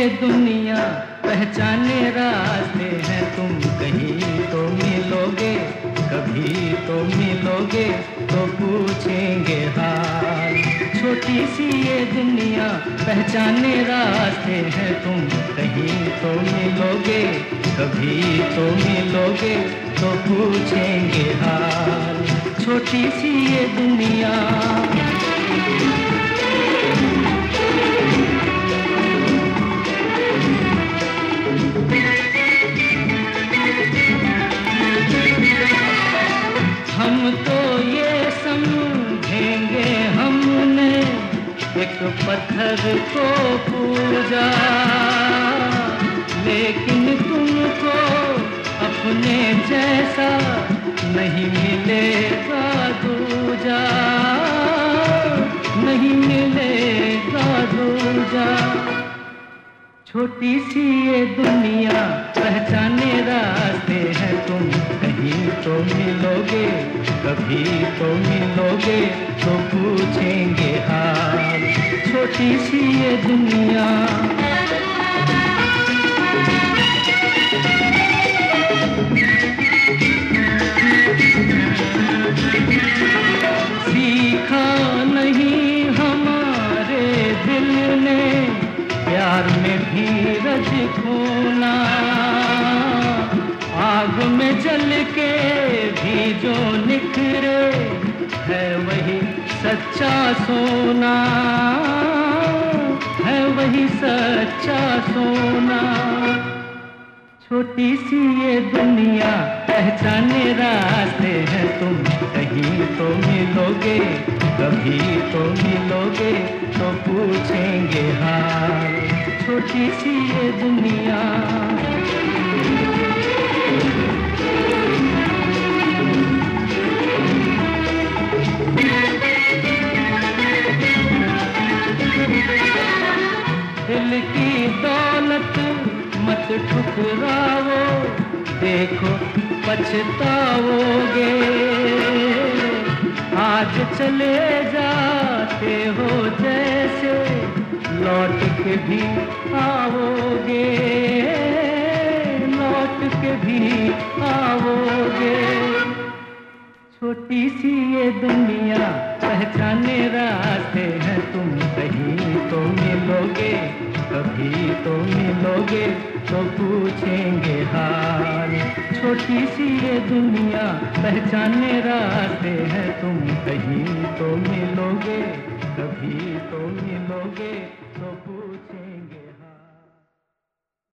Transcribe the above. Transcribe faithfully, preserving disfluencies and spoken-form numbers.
दुनिया पहचाने रास्ते हैं तुम कहीं तो मिलोगे, कभी तो मिलोगे तो पूछेंगे हाल। छोटी सी ये दुनिया पहचाने रास्ते हैं तुम कहीं तो मिलोगे, कभी तो मिलोगे तो पूछेंगे हाल। छोटी सी ये दुनिया हम तो ये समझेंगे हमने एक पत्थर को पूजा, लेकिन तुमको अपने जैसा नहीं मिलेगा दूजा, नहीं मिलेगा दूजा। छोटी सी ये दुनिया पहचाने रास्ते हैं तुम कहीं तो मिलोगे, कभी तो मिलोगे तो पूछेंगे हाल। छोटी सी ये दुनिया सीखा नहीं हमारे दिल ने प्यार में धीरज खोना, आग में जल के भी जो निखरे है वही सच्चा सोना, है वही सच्चा सोना। छोटी सी ये दुनिया पहचाने रास्ते हैं तुम कहीं तो मिलोगे, कभी तो मिलोगे तो पूछेंगे हाल। छोटी सी ये दुनिया दिल की दौलत मत ठुकराओ, देखो पछताओगे। आज चले जाते हो जैसे लौट के भी आओगे, लौट के भी आओगे। छोटी सी ये दुनिया पहचाने रास्ते हैं तुम कहीं तो मिलोगे, कभी तो मिलोगे तो पूछेंगे हाल। छोटी सी ये दुनिया पहचाने रास्ते हैं तुम कहीं तो मिलोगे, कभी तो मिलोगे तो पूछेंगे